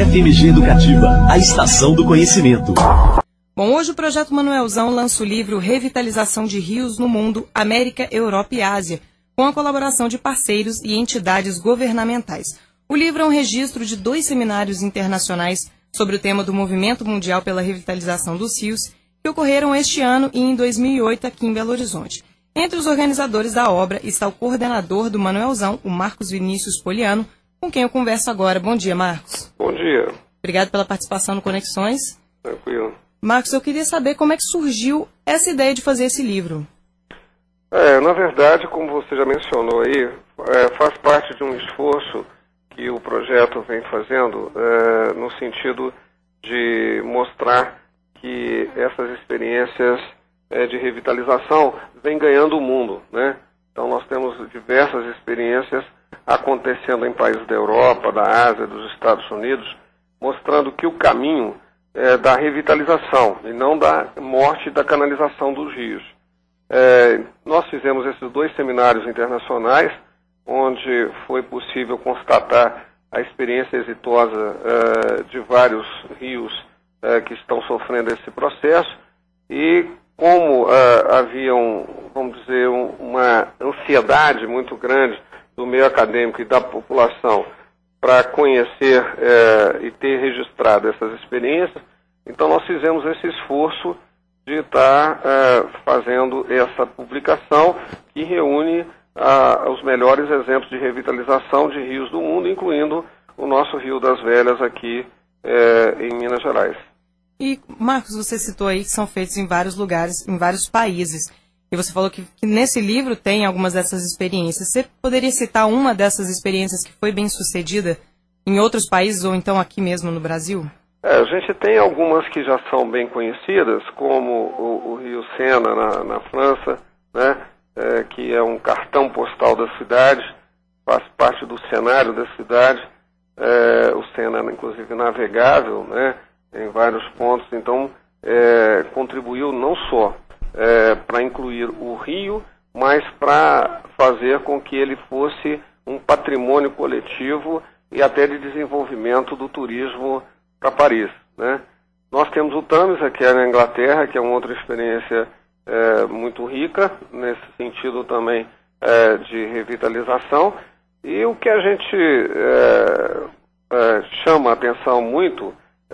UFMG Educativa, a estação do conhecimento. Bom, hoje o Projeto Manuelzão lança o livro Revitalização de Rios no Mundo, América, Europa e Ásia, com a colaboração de parceiros e entidades governamentais. O livro é um registro de 2 seminários internacionais sobre o tema do Movimento Mundial pela Revitalização dos Rios, que ocorreram este ano e em 2008 aqui em Belo Horizonte. Entre os organizadores da obra está o coordenador do Manuelzão, o Marcos Vinícius Poliano, com quem eu converso agora. Bom dia, Marcos. Bom dia. Obrigado pela participação no Conexões. Tranquilo. Marcos, eu queria saber como é que surgiu essa ideia de fazer esse livro. Na verdade, como você já mencionou aí, faz parte de um esforço que o projeto vem fazendo no sentido de mostrar que essas experiências de revitalização vêm ganhando o mundo, né? Então nós temos diversas experiências acontecendo em países da Europa, da Ásia, dos Estados Unidos, mostrando que o caminho é da revitalização e não da morte e da canalização dos rios. Nós fizemos esses 2 seminários internacionais, onde foi possível constatar a experiência exitosa de vários rios que estão sofrendo esse processo, e como havia, vamos dizer, uma ansiedade muito grande do meio acadêmico e da população para conhecer e ter registrado essas experiências, então nós fizemos esse esforço de estar fazendo essa publicação que reúne os melhores exemplos de revitalização de rios do mundo, incluindo o nosso Rio das Velhas aqui em Minas Gerais. E, Marcos, você citou aí que são feitos em vários lugares, em vários países. E você falou que nesse livro tem algumas dessas experiências. Você poderia citar uma dessas experiências que foi bem sucedida em outros países ou então aqui mesmo no Brasil? A gente tem algumas que já são bem conhecidas, como o Rio Sena na França, né, que é um cartão postal da cidade, faz parte do cenário da cidade. O Sena, inclusive, navegável, né, em vários pontos, então contribuiu não só para incluir o rio, mas para fazer com que ele fosse um patrimônio coletivo e até de desenvolvimento do turismo para Paris, né? Nós temos o Thames aqui na Inglaterra, que é uma outra experiência muito rica, nesse sentido também de revitalização, e o que a gente chama a atenção muito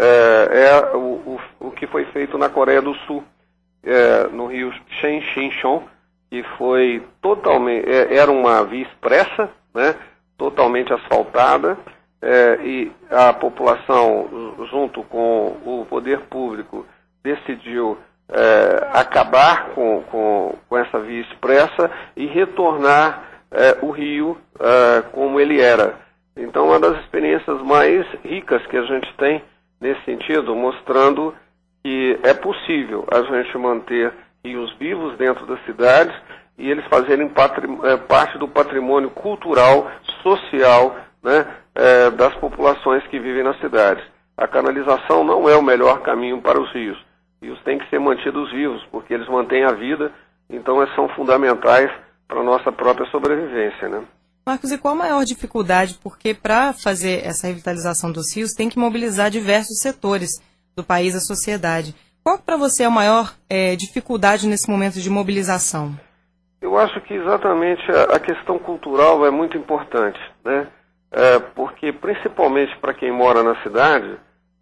o que foi feito na Coreia do Sul, no rio Shenxinchon, que foi totalmente, era uma via expressa, né, totalmente asfaltada, e a população, junto com o poder público, decidiu acabar com essa via expressa e retornar o rio como ele era. Então, uma das experiências mais ricas que a gente tem nesse sentido, mostrando que é possível a gente manter rios vivos dentro das cidades e eles fazerem parte do patrimônio cultural, social, né, das populações que vivem nas cidades. A canalização não é o melhor caminho para os rios. Rios têm que ser mantidos vivos, porque eles mantêm a vida, então são fundamentais para a nossa própria sobrevivência, né? Marcos, e qual a maior dificuldade? Porque para fazer essa revitalização dos rios tem que mobilizar diversos setores do país, da sociedade. Qual para você é a maior dificuldade nesse momento de mobilização? Eu acho que exatamente a questão cultural é muito importante, né? Porque principalmente para quem mora na cidade,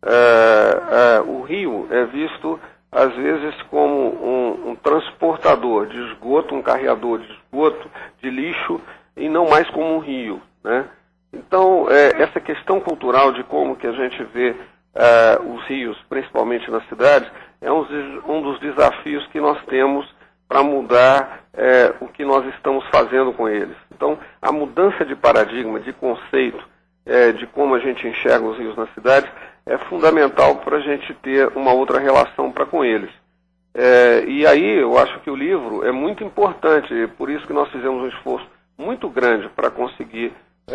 o rio é visto às vezes como um transportador de esgoto, um carreador de esgoto, de lixo, e não mais como um rio, né? Então, essa questão cultural de como que a gente vê os rios, principalmente nas cidades, é um dos desafios que nós temos para mudar o que nós estamos fazendo com eles. Então, a mudança de paradigma, de conceito, de como a gente enxerga os rios nas cidades, é fundamental para a gente ter uma outra relação para com eles. E aí, eu acho que o livro é muito importante, por isso que nós fizemos um esforço muito grande para conseguir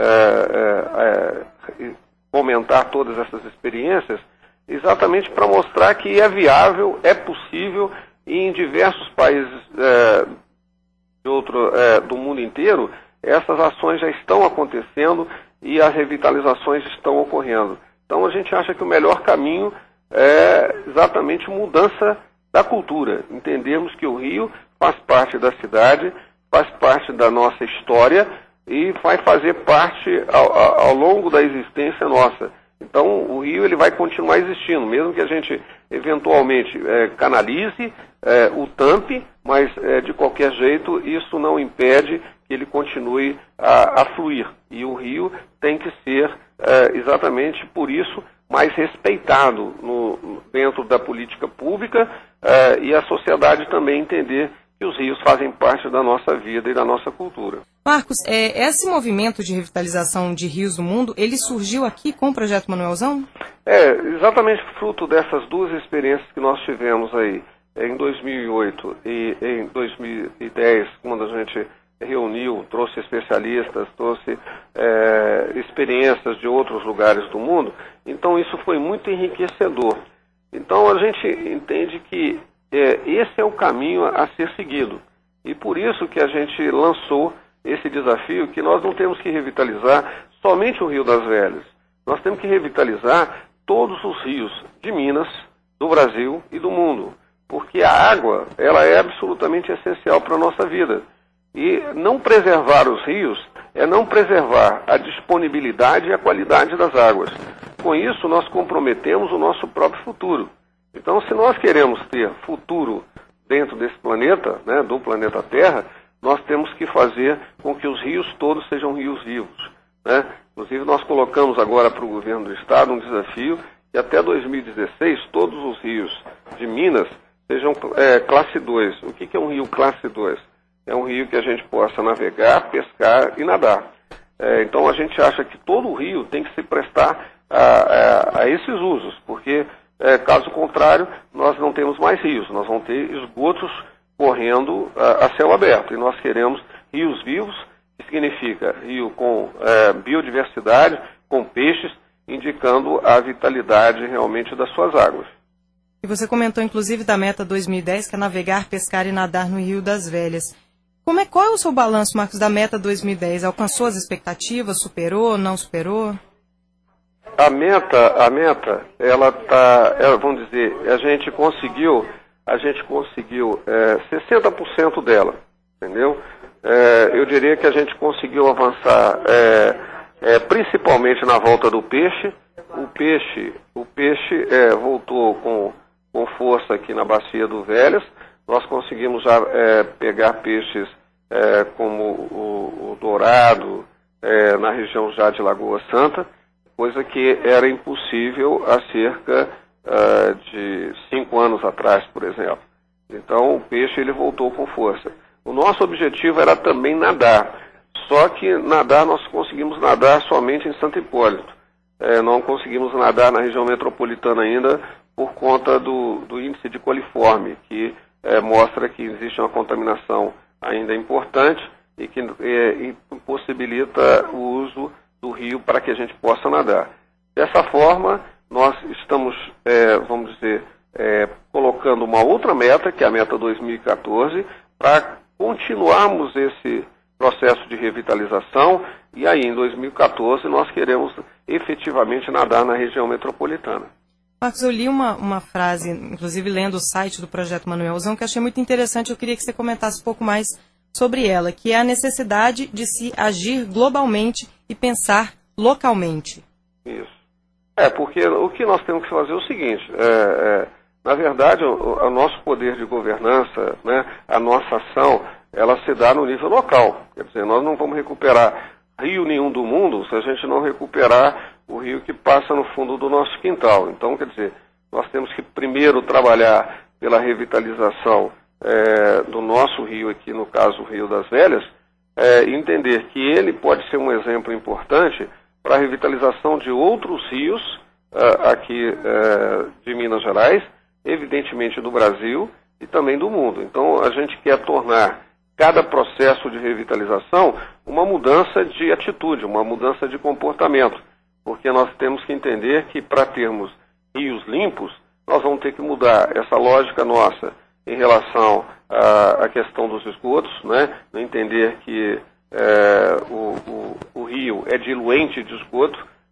fomentar todas essas experiências, exatamente para mostrar que é viável, é possível, e em diversos países do mundo inteiro, essas ações já estão acontecendo e as revitalizações estão ocorrendo. Então a gente acha que o melhor caminho é exatamente mudança da cultura, entendermos que o rio faz parte da cidade, faz parte da nossa história e vai fazer parte ao longo da existência nossa. Então o rio ele vai continuar existindo, mesmo que a gente eventualmente canalize, o tampe, mas de qualquer jeito isso não impede que ele continue a fluir. E o rio tem que ser exatamente por isso mais respeitado dentro da política pública e a sociedade também entender que os rios fazem parte da nossa vida e da nossa cultura. Marcos, esse movimento de revitalização de rios no mundo, ele surgiu aqui com o Projeto Manuelzão? Exatamente fruto dessas duas experiências que nós tivemos aí, em 2008 e em 2010, quando a gente reuniu, trouxe especialistas, trouxe experiências de outros lugares do mundo. Então isso foi muito enriquecedor. Então a gente entende que esse é o caminho a ser seguido. E por isso que a gente lançou esse desafio, que nós não temos que revitalizar somente o Rio das Velhas. Nós temos que revitalizar todos os rios de Minas, do Brasil e do mundo. Porque a água, ela é absolutamente essencial para a nossa vida. E não preservar os rios é não preservar a disponibilidade e a qualidade das águas. Com isso, nós comprometemos o nosso próprio futuro. Então, se nós queremos ter futuro dentro desse planeta, né, do planeta Terra, nós temos que fazer com que os rios todos sejam rios vivos, né? Inclusive, nós colocamos agora para o governo do Estado um desafio que até 2016 todos os rios de Minas sejam classe 2. O que é um rio classe 2? É um rio que a gente possa navegar, pescar e nadar. Então, a gente acha que todo o rio tem que se prestar a esses usos, porque, caso contrário, nós não temos mais rios, nós vamos ter esgotos correndo a céu aberto. E nós queremos rios vivos, que significa rio com biodiversidade, com peixes, indicando a vitalidade realmente das suas águas. E você comentou, inclusive, da meta 2010, que é navegar, pescar e nadar no Rio das Velhas. Qual é o seu balanço, Marcos, da meta 2010? Alcançou as expectativas? Superou? Não superou? A meta, ela está, vamos dizer, a gente conseguiu 60% dela, entendeu? Eu diria que a gente conseguiu avançar principalmente na volta do peixe. O peixe voltou com força aqui na Bacia do Velhas. Nós conseguimos já pegar peixes como o dourado na região já de Lagoa Santa, coisa que era impossível há cerca de 5 anos atrás, por exemplo. Então o peixe ele voltou com força. O nosso objetivo era também nadar, só que nós conseguimos nadar somente em Santo Hipólito. Não conseguimos nadar na região metropolitana ainda por conta do índice de coliforme, que mostra que existe uma contaminação ainda importante e que impossibilita o uso do rio para que a gente possa nadar. Dessa forma, nós estamos, vamos dizer, colocando uma outra meta, que é a meta 2014, para continuarmos esse processo de revitalização, e aí em 2014 nós queremos efetivamente nadar na região metropolitana. Marcos, eu li uma frase, inclusive lendo o site do Projeto Manuelzão, que achei muito interessante. Eu queria que você comentasse um pouco mais sobre ela, que é a necessidade de se agir globalmente e pensar localmente. Isso. Porque o que nós temos que fazer é o seguinte, na verdade, o nosso poder de governança, né, a nossa ação, ela se dá no nível local. Quer dizer, nós não vamos recuperar rio nenhum do mundo se a gente não recuperar o rio que passa no fundo do nosso quintal. Então, quer dizer, nós temos que primeiro trabalhar pela revitalização do nosso rio aqui, no caso o Rio das Velhas, e entender que ele pode ser um exemplo importante para a revitalização de outros rios aqui de Minas Gerais, evidentemente do Brasil e também do mundo. Então, a gente quer tornar cada processo de revitalização uma mudança de atitude, uma mudança de comportamento, porque nós temos que entender que para termos rios limpos, nós vamos ter que mudar essa lógica nossa em relação à questão dos esgotos, né? Entender que o rio é diluente de esgoto,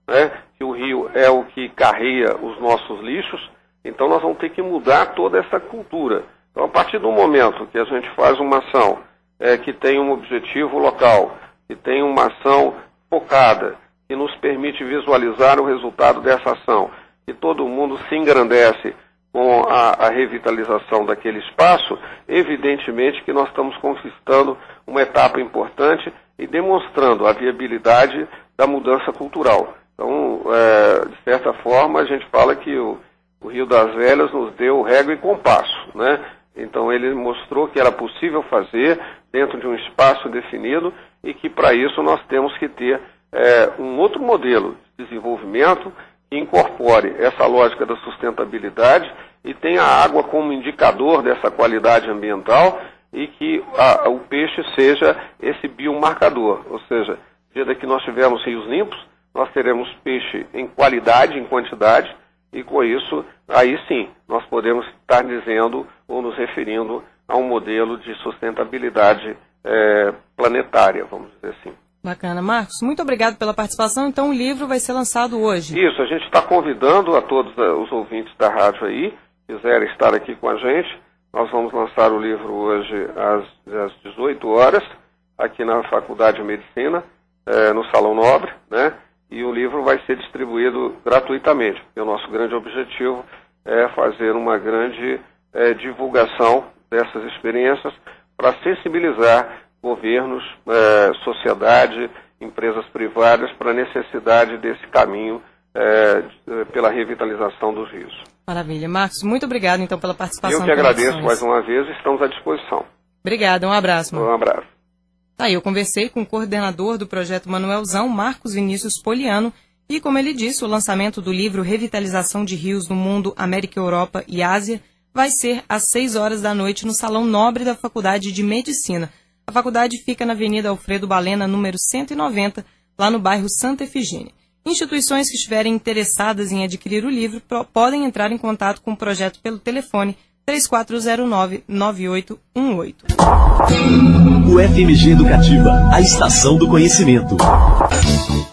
né, que o rio é o que carrega os nossos lixos, então nós vamos ter que mudar toda essa cultura. Então, a partir do momento que a gente faz uma ação que tem um objetivo local, que tem uma ação focada, que nos permite visualizar o resultado dessa ação, que todo mundo se engrandece com a revitalização daquele espaço, evidentemente que nós estamos conquistando uma etapa importante e demonstrando a viabilidade da mudança cultural. Então, de certa forma, a gente fala que o Rio das Velhas nos deu régua e compasso, né? Então, ele mostrou que era possível fazer dentro de um espaço definido e que, para isso, nós temos que ter um outro modelo de desenvolvimento que incorpore essa lógica da sustentabilidade e tenha a água como indicador dessa qualidade ambiental e que o peixe seja esse biomarcador. Ou seja, no dia que nós tivermos rios limpos, nós teremos peixe em qualidade, em quantidade, e com isso, aí sim, nós podemos estar dizendo ou nos referindo a um modelo de sustentabilidade planetária, vamos dizer assim. Bacana. Marcos, muito obrigado pela participação. Então, o livro vai ser lançado hoje. Isso, a gente está convidando a todos os ouvintes da rádio aí, que quiserem estar aqui com a gente. Nós vamos lançar o livro hoje às 18 horas, aqui na Faculdade de Medicina, no Salão Nobre, né? E o livro vai ser distribuído gratuitamente, porque o nosso grande objetivo é fazer uma grande divulgação dessas experiências para sensibilizar governos, sociedade, empresas privadas para a necessidade desse caminho pela revitalização dos rios. Maravilha. Marcos, muito obrigado então pela participação. Eu que agradeço mais uma vez e estamos à disposição. Obrigada, um abraço. Um abraço. Tá, eu conversei com o coordenador do projeto Manuelzão, Marcos Vinícius Poliano, e como ele disse, o lançamento do livro Revitalização de Rios no Mundo, América, Europa e Ásia vai ser às 6 horas da noite no Salão Nobre da Faculdade de Medicina. A faculdade fica na Avenida Alfredo Balena, número 190, lá no bairro Santa Efigênia. Instituições que estiverem interessadas em adquirir o livro podem entrar em contato com o projeto pelo telefone 3409-9818. O FMG Educativa, a estação do conhecimento.